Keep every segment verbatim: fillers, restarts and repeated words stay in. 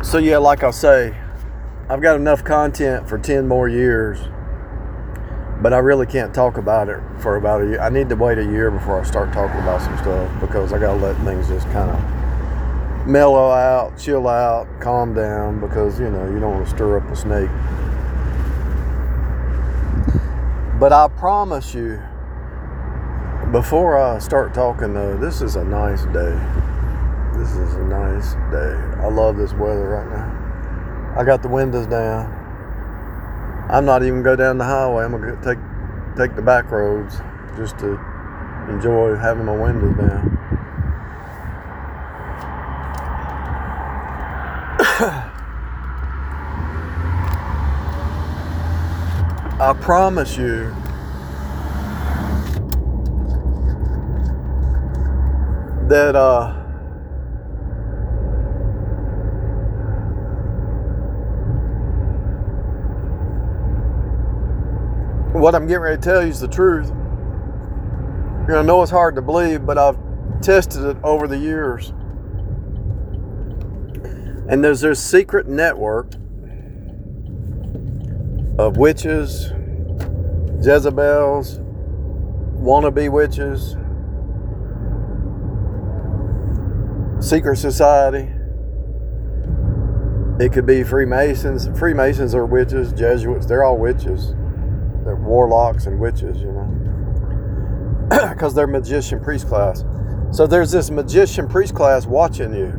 So yeah, like I say, I've got enough content for ten more years, but I really can't talk about it for about a year. I need to wait a year before I start talking about some stuff, because I gotta let things just kind of mellow out, chill out, calm down, because you know you don't want to stir up a snake. But I promise you, before I start talking though, this is a nice day. This is a nice day. I love this weather right now. I got the windows down. I'm not even going to go down the highway. I'm going to take take the back roads just to enjoy having my windows down. I promise you, that uh, what I'm getting ready to tell you is the truth. You're going to know it's hard to believe, but I've tested it over the years. And there's this secret network of witches, Jezebels, wannabe witches, secret society. It could be Freemasons. Freemasons are witches, Jesuits, they're all witches. They're warlocks and witches, you know, because they're magician priest class. So there's this magician priest class watching you.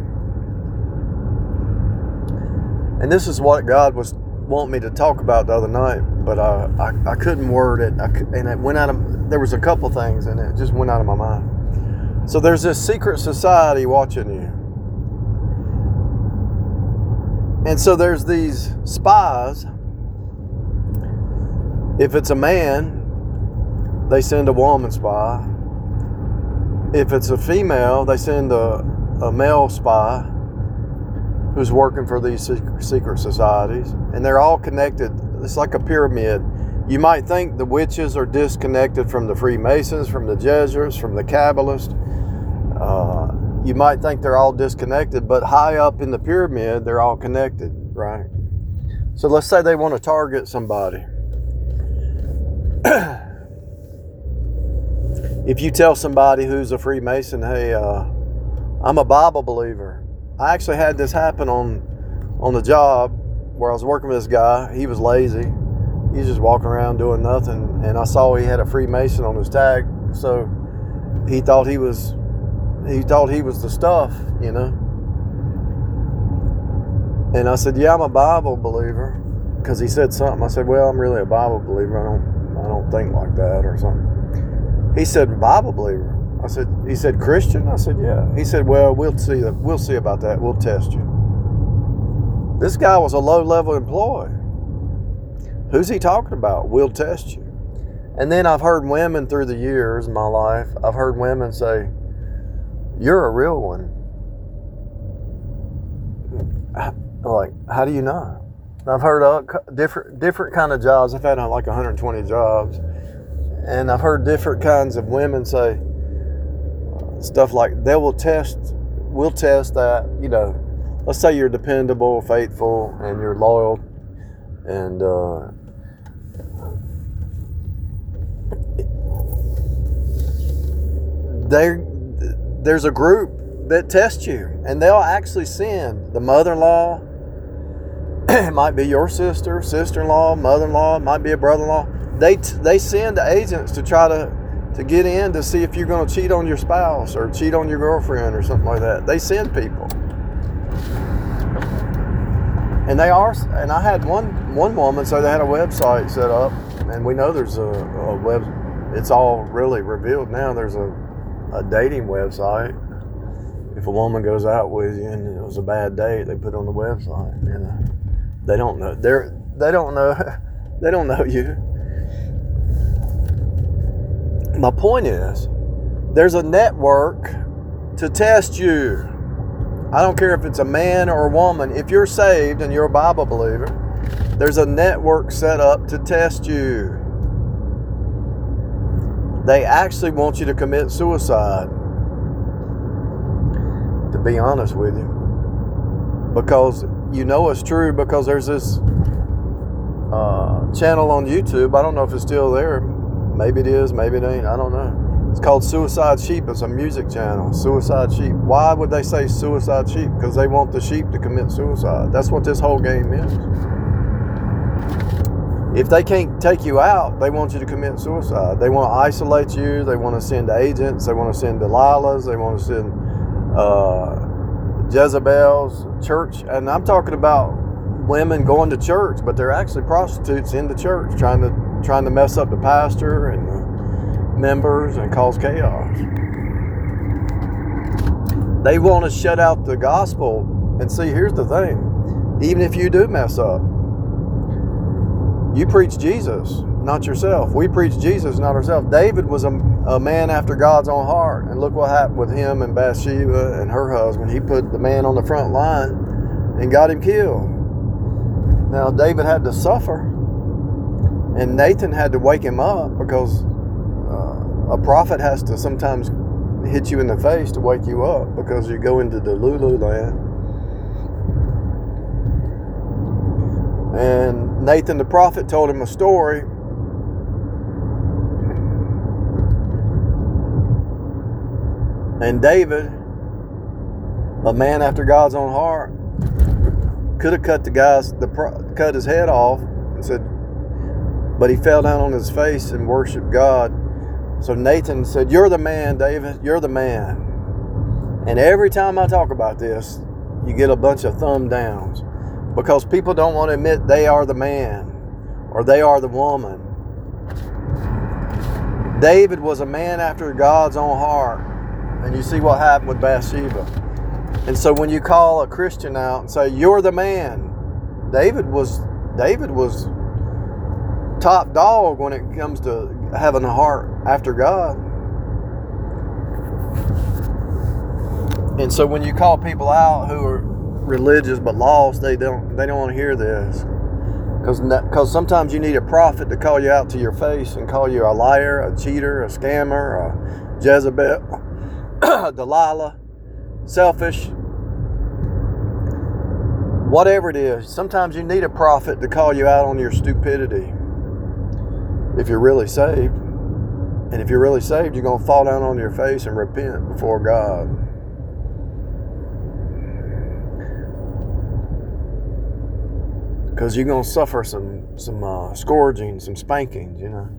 And this is what God was wanting me to talk about the other night, but I, I, I couldn't word it. I could, and it went out of, there was a couple things and it just went out of my mind. So there's this secret society watching you. And so there's these spies. If it's a man, they send a woman spy. If it's a female, they send a, a male spy who's working for these secret societies. And they're all connected. It's like a pyramid. You might think the witches are disconnected from the Freemasons, from the Jesuits, from the Kabbalists. Uh, you might think they're all disconnected, but high up in the pyramid, they're all connected, right? So let's say they want to target somebody. If you tell somebody who's a Freemason, hey, uh, I'm a Bible believer. I actually had this happen on on the job where I was working with this guy. He was lazy. He was just walking around doing nothing. And I saw he had a Freemason on his tag. So he thought he was he thought he was the stuff, you know. And I said, yeah, I'm a Bible believer. Because he said something. I said, well, I'm really a Bible believer. I don't I don't think like that or something. He said, Bible believer. I said, he said, Christian? I said, yeah. He said, well, we'll see that. We'll see about that. We'll test you. This guy was a low-level employee. Who's he talking about? We'll test you. And then I've heard women through the years in my life, I've heard women say, you're a real one. Like, how do you know? I've heard uh, different different kind of jobs. I've had uh, like one hundred twenty jobs. And I've heard different kinds of women say stuff like, they will test, we'll test that, you know, let's say you're dependable, faithful, and you're loyal. And uh, there, there's a group that tests you. And they'll actually send the mother-in-law. It might be your sister, sister-in-law, mother-in-law, it might be a brother-in-law. They t- they send agents to try to, to get in to see if you're going to cheat on your spouse or cheat on your girlfriend or something like that. They send people. And they are, and I had one one woman say they had a website set up, and we know there's a, a web, it's all really revealed now. There's a, a dating website. If a woman goes out with you and it was a bad date, they put it on the website, you know. They don't know. They're they don't know. They don't know you. My point is, there's a network to test you. I don't care if it's a man or a woman. If you're saved and you're a Bible believer, there's a network set up to test you. They actually want you to commit suicide, to be honest with you, because you know it's true because there's this uh, channel on YouTube. I don't know if it's still there. Maybe it is, maybe it ain't. I don't know. It's called Suicide Sheep. It's a music channel. Suicide Sheep. Why would they say suicide sheep? Because they want the sheep to commit suicide. That's what this whole game is. If they can't take you out, they want you to commit suicide. They want to isolate you. They want to send agents. They want to send Delilahs. They want to send uh, Jezebels, church. And I'm talking about women going to church, but they're actually prostitutes in the church trying to trying to mess up the pastor and the members and cause chaos. They want to shut out the gospel. And see, here's the thing. Even if you do mess up, you preach Jesus, not yourself. We preach Jesus, not ourselves. David was a, a man after God's own heart. And look what happened with him and Bathsheba and her husband. He put the man on the front line and got him killed. Now, David had to suffer. And Nathan had to wake him up because uh, a prophet has to sometimes hit you in the face to wake you up because you go into the Lulu land. And Nathan the prophet told him a story. And David, a man after God's own heart, could have cut the guy's the cut his head off and said, but he fell down on his face and worshiped God. So Nathan said, "You're the man, David. You're the man." And every time I talk about this, you get a bunch of thumb downs. Because people don't want to admit they are the man or they are the woman. David was a man after God's own heart. And you see what happened with Bathsheba. And so when you call a Christian out and say, "You're the man," David was David was top dog when it comes to having a heart after God. And so when you call people out who are religious but lost, they don't they don't want to hear this, because because sometimes you need a prophet to call you out to your face and call you a liar, a cheater, a scammer, a Jezebel, a Delilah, selfish, whatever it is. Sometimes you need a prophet to call you out on your stupidity if you're really saved. And if you're really saved, you're going to fall down on your face and repent before God. Because you're going to suffer some some uh, scourging, some spankings, you know.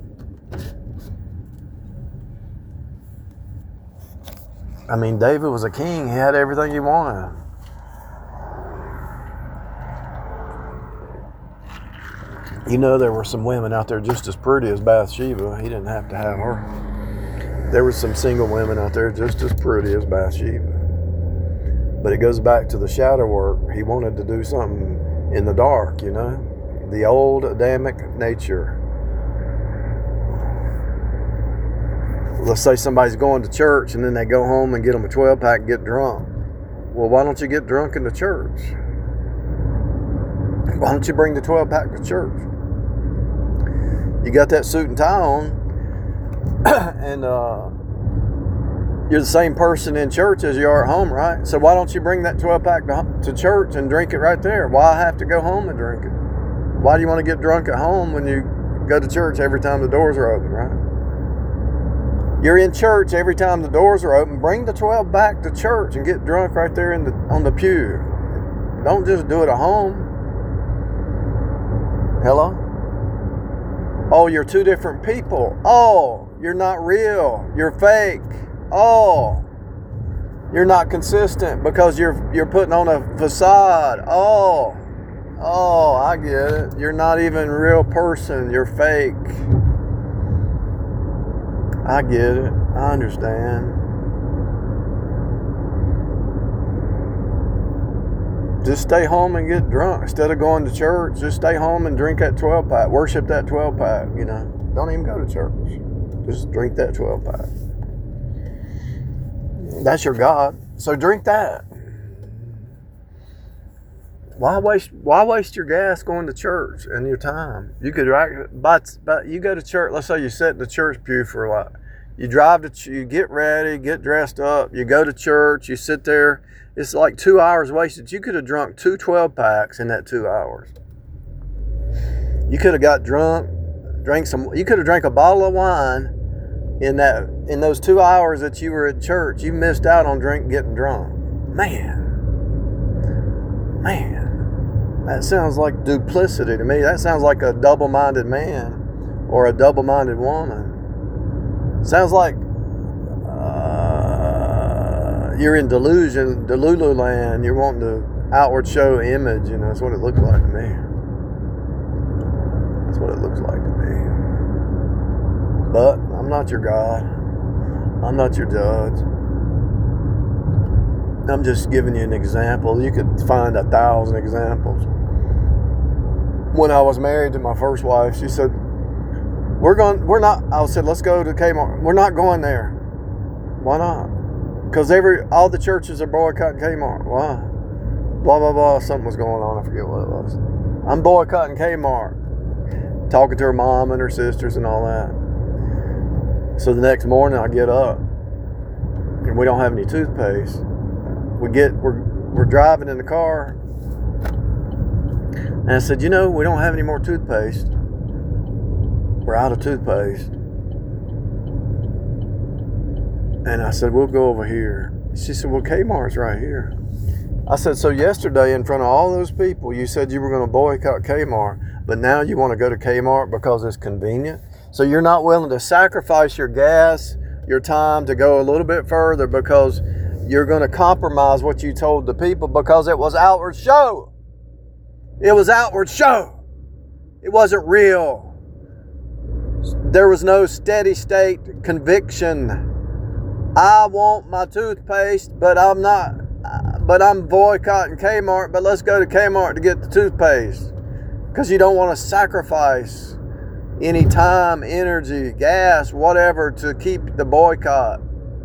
I mean, David was a king. He had everything he wanted. You know, there were some women out there just as pretty as Bathsheba. He didn't have to have her. There were some single women out there just as pretty as Bathsheba. But it goes back to the shadow work. He wanted to do something in the dark, you know, the old Adamic nature. Let's say somebody's going to church and then they go home and get them a twelve pack and get drunk. Well, why don't you get drunk in the church? Why don't you bring the twelve pack to church? You got that suit and tie on, and uh, you're the same person in church as you are at home, right? So why don't you bring that twelve pack to, to church and drink it right there? Why have to go home and drink it? Why do you want to get drunk at home when you go to church every time the doors are open, right? You're in church every time the doors are open. Bring the twelve back to church and get drunk right there in the on the pew. Don't just do it at home. Hello? Oh, you're two different people. Oh, you're not real. You're fake. Oh, you're not consistent because you're you're putting on a facade. Oh, oh, I get it. You're not even a real person. You're fake. I get it. I understand. Just stay home and get drunk. Instead of going to church, just stay home and drink that twelve pack. Worship that twelve pack, you know. Don't even go to church. Just drink that twelve pack. That's your God. So drink that. Why waste why waste your gas going to church and your time? You could but but you go to church, let's say you sit in the church pew for what? You drive to, ch- you get ready, get dressed up, you go to church, you sit there. It's like two hours wasted. You could have drunk two twelve packs in that two hours. You could have got drunk, drank some, you could have drank a bottle of wine in that, in those two hours that you were at church. You missed out on drink, getting drunk. Man, man, that sounds like duplicity to me. That sounds like a double-minded man or a double-minded woman. Sounds like uh, you're in delusion, Delulu land. You're wanting to outward show image. You know, that's what it looks like to me. That's what it looks like to me. But I'm not your God. I'm not your judge. I'm just giving you an example. You could find a thousand examples. When I was married to my first wife, she said, We're going, we're not, I said, let's go to Kmart. We're not going there. Why not? Because every, all the churches are boycotting Kmart. Why? Blah, blah, blah. Something was going on. I forget what it was. I'm boycotting Kmart. Talking to her mom and her sisters and all that. So the next morning I get up and we don't have any toothpaste. We get, we're, we're driving in the car. And I said, you know, we don't have any more toothpaste. We're out of toothpaste. And I said, we'll go over here. She said, well, Kmart's right here. I said, so yesterday in front of all those people, you said you were going to boycott Kmart, but now you want to go to Kmart because it's convenient? So you're not willing to sacrifice your gas, your time to go a little bit further because you're going to compromise what you told the people because it was outward show. It was outward show. It wasn't real. There was no steady state conviction. I want my toothpaste, but I'm not, but I'm boycotting Kmart, but let's go to Kmart to get the toothpaste. Because you don't want to sacrifice any time, energy, gas, whatever to keep the boycott.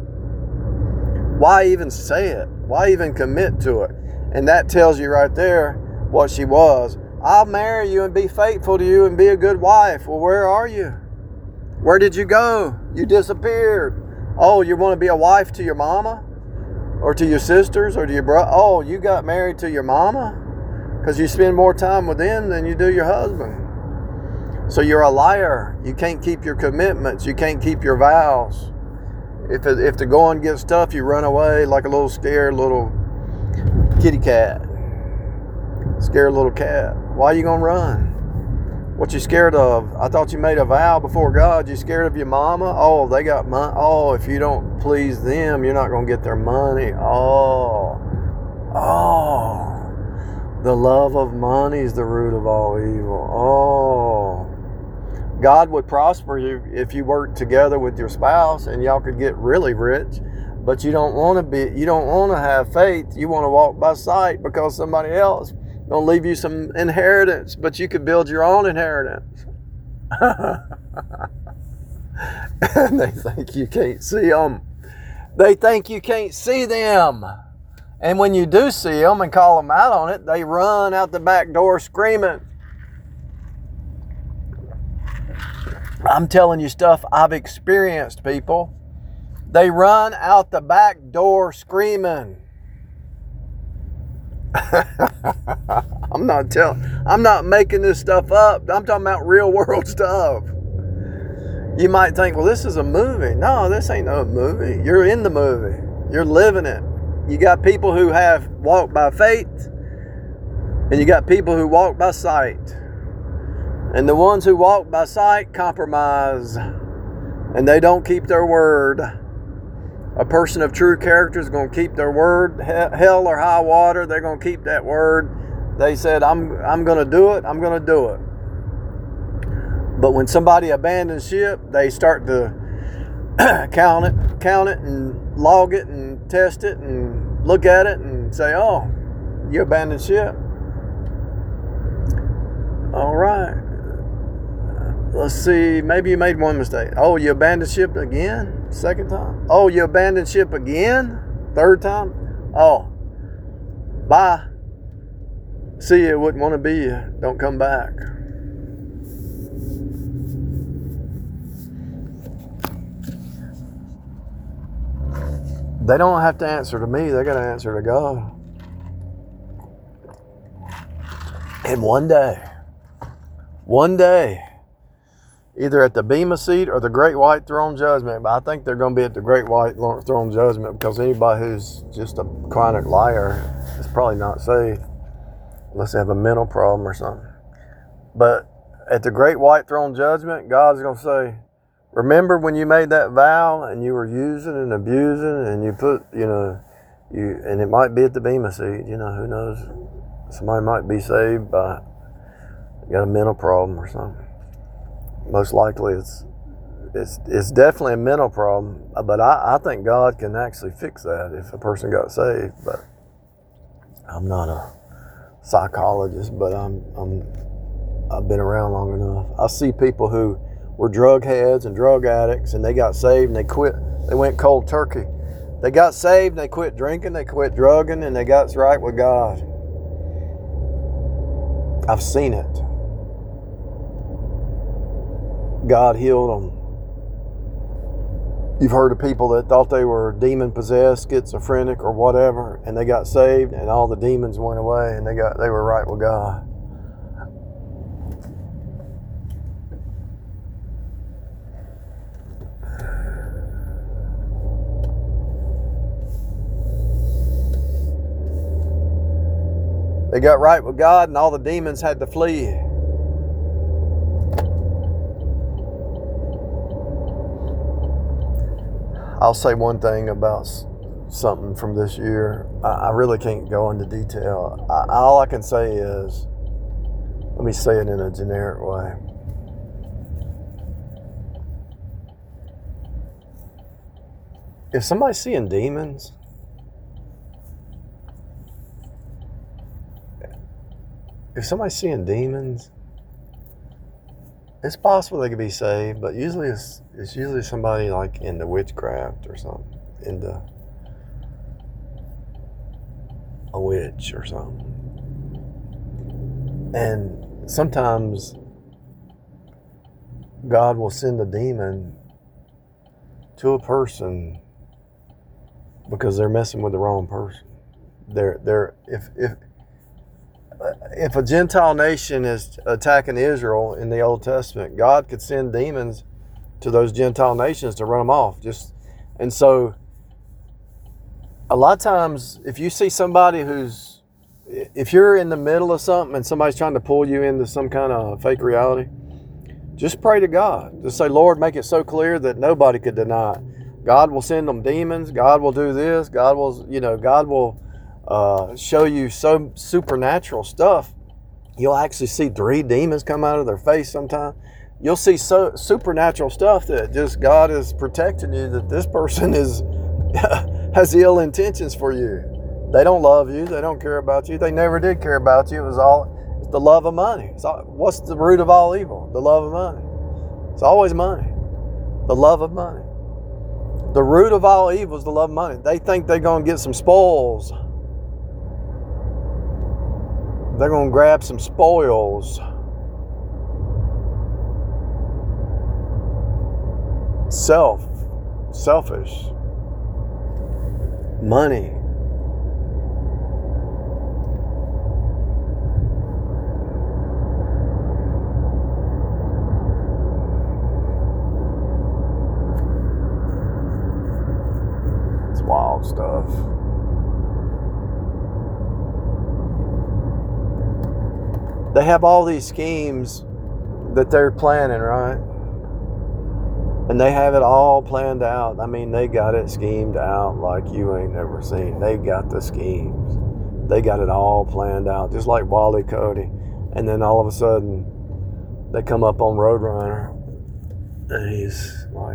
Why even say it? Why even commit to it? And that tells you right there what she was. I'll marry you and be faithful to you and be a good wife. Well, where are you? Where did you go? You disappeared. Oh, you want to be a wife to your mama? Or to your sisters? Or to your brother? Oh, you got married to your mama? Because you spend more time with them than you do your husband. So you're a liar. You can't keep your commitments. You can't keep your vows. If, it, if the going gets tough, you run away like a little scared little kitty cat. Scared little cat. Why are you going to run? What you scared of? I thought you made a vow before God. You scared of your mama? Oh, they got money. Oh, if you don't please them, you're not going to get their money. Oh. Oh. The love of money is the root of all evil. Oh. God would prosper you if you worked together with your spouse and y'all could get really rich. But you don't want to be, you don't want to have faith. You want to walk by sight because somebody else gonna leave you some inheritance, but you could build your own inheritance. And they think you can't see them. They think you can't see them. And when you do see them and call them out on it, they run out the back door screaming. I'm telling you stuff I've experienced, people. They run out the back door screaming. I'm not telling, I'm not making this stuff up. I'm talking about real world stuff. You might think, well, this is a movie. No, this ain't no movie. You're in the movie. You're living it. You got people who have walked by faith, and you got people who walk by sight. And the ones who walk by sight compromise, and they don't keep their word. A person of true character is going to keep their word. Hell or high water, they're going to keep that word. They said, I'm, I'm going to do it. I'm going to do it. But when somebody abandons ship, they start to count it, count it and log it and test it and look at it and say, oh, you abandoned ship. All right. Let's see, maybe you made one mistake. Oh, you abandoned ship again? Second time? Oh, you abandoned ship again? Third time? Oh, bye. See you, wouldn't want to be you. Don't come back. They don't have to answer to me. They got to answer to God. And one day, one day, either at the Bema seat or the Great White Throne Judgment, but I think they're going to be at the Great White Throne Judgment, because anybody who's just a chronic liar is probably not saved unless they have a mental problem or something. But at the Great White Throne Judgment, God's going to say, remember when you made that vow and you were using and abusing and you put, you know, you, and it might be at the Bema seat, you know, who knows? Somebody might be saved by, got a mental problem or something. Most likely it's, it's, it's definitely a mental problem, but I, I think God can actually fix that if a person got saved. But I'm not a psychologist, but I'm, I'm, I've been around long enough. I see people who were drug heads and drug addicts, and they got saved and they quit. They went cold turkey. They got saved and they quit drinking, they quit drugging, and they got right with God. I've seen it. God healed them. You've heard of people that thought they were demon-possessed, schizophrenic, or whatever, and they got saved, and all the demons went away, and they got they were right with God. They got right with God, and all the demons had to flee. I'll say one thing about something from this year. I, I really can't go into detail. I, all I can say is, let me say it in a generic way. If somebody's seeing demons, if somebody's seeing demons, it's possible they could be saved, but usually it's it's usually somebody like into witchcraft or something, into a witch or something. And sometimes God will send a demon to a person because they're messing with the wrong person. They're they're if if If a Gentile nation is attacking Israel in the Old Testament, God could send demons to those Gentile nations to run them off. Just and so, a lot of times, if you see somebody who's, if you're in the middle of something and somebody's trying to pull you into some kind of fake reality, just pray to God. Just say, Lord, make it so clear that nobody could deny it. God will send them demons. God will do this. God will, you know, God will Uh, show you so supernatural stuff. You'll actually see three demons come out of their face sometime. You'll see so supernatural stuff that just God is protecting you, that this person is has ill intentions for you. They don't love you. They don't care about you. They never did care about you. It was all it's the love of money. It's all, what's the root of all evil? The love of money. It's always money. The love of money. The root of all evil is the love of money. They think they're going to get some spoils. They're going to grab some spoils. Self. Selfish. Money. It's wild stuff. They have all these schemes that they're planning, right? And they have it all planned out. I mean, they got it schemed out like you ain't never seen. They got the schemes. They got it all planned out, just like Wally Cody. And then all of a sudden, they come up on Roadrunner, and he's like,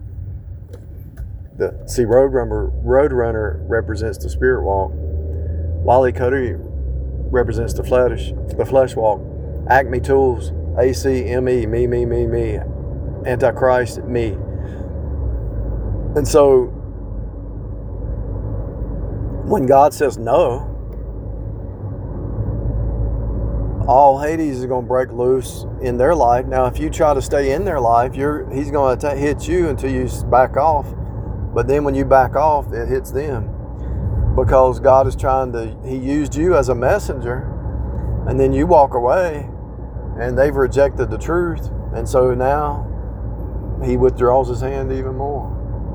the see, Roadrunner, Roadrunner represents the spirit walk. Wally Cody represents the flesh, the flesh walk. Acme Tools, A C M E, me, me, me, me. Antichrist, me. And so, when God says no, all Hades is going to break loose in their life. Now, if you try to stay in their life, you're He's going to hit you until you back off. But then when you back off, it hits them. Because God is trying to, He used you as a messenger, and then you walk away, and they've rejected the truth. And so now He withdraws His hand even more.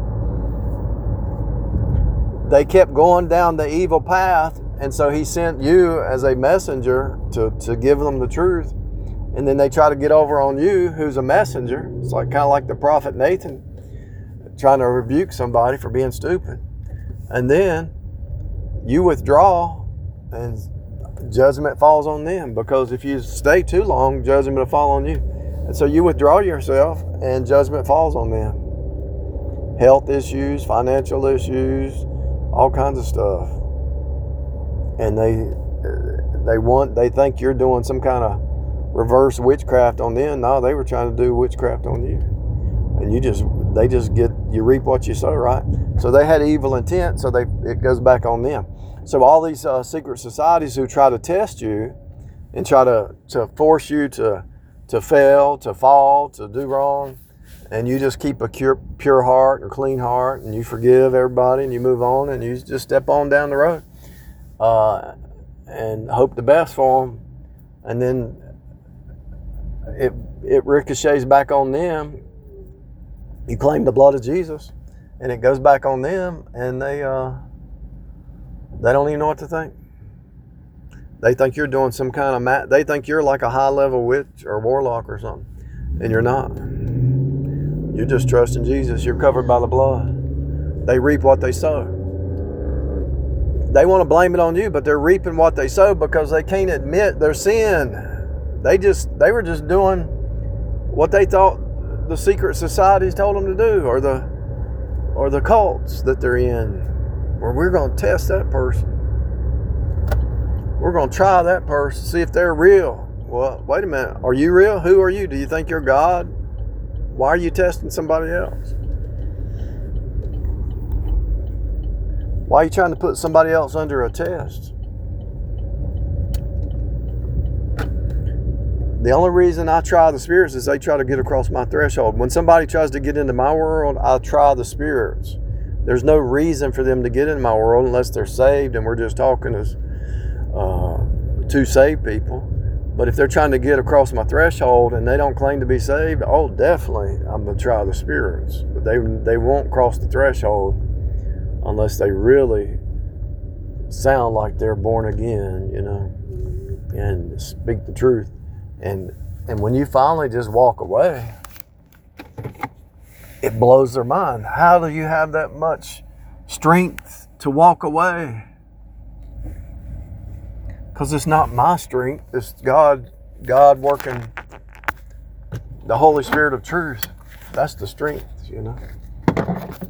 They kept going down the evil path, and so He sent you as a messenger to, to give them the truth. And then they try to get over on you, who's a messenger. It's like kind of like the prophet Nathan trying to rebuke somebody for being stupid. And then you withdraw, and judgment falls on them, because if you stay too long, judgment will fall on you. And so you withdraw yourself, and judgment falls on them. Health issues, financial issues, all kinds of stuff. And they they want they think you're doing some kind of reverse witchcraft on them. No, they were trying to do witchcraft on you. And you just they just get you reap what you sow, right? So they had evil intent, so they it goes back on them. So all these uh, secret societies who try to test you and try to, to force you to to fail, to fall, to do wrong, and you just keep a pure, pure heart and clean heart, and you forgive everybody, and you move on, and you just step on down the road uh, and hope the best for them, and then it it ricochets back on them. You claim the blood of Jesus, and it goes back on them, and they uh, they don't even know what to think. They think you're doing some kind of ma- they think you're like a high level witch or warlock or something, and you're not. You're just trusting Jesus. You're covered by the blood. They reap what they sow. They want to blame it on you, but they're reaping what they sow because they can't admit their sin. They just they were just doing what they thought the secret societies told them to do, or the or the cults that they're in. Where we're going to test that person. We're going to try that person, see if they're real. Well, wait a minute. Are you real? Who are you? Do you think you're God? Why are you testing somebody else? Why are you trying to put somebody else under a test? The only reason I try the spirits is they try to get across my threshold. When somebody tries to get into my world, I try the spirits. There's no reason for them to get in my world unless they're saved, and we're just talking as uh, two saved people. But if they're trying to get across my threshold and they don't claim to be saved, oh, definitely I'm going to try the spirits. But they they won't cross the threshold unless they really sound like they're born again, you know, and speak the truth. And and when you finally just walk away, it blows their mind. How do you have that much strength to walk away? Because it's not my strength. It's God, God working, the Holy Spirit of truth. That's the strength, you know.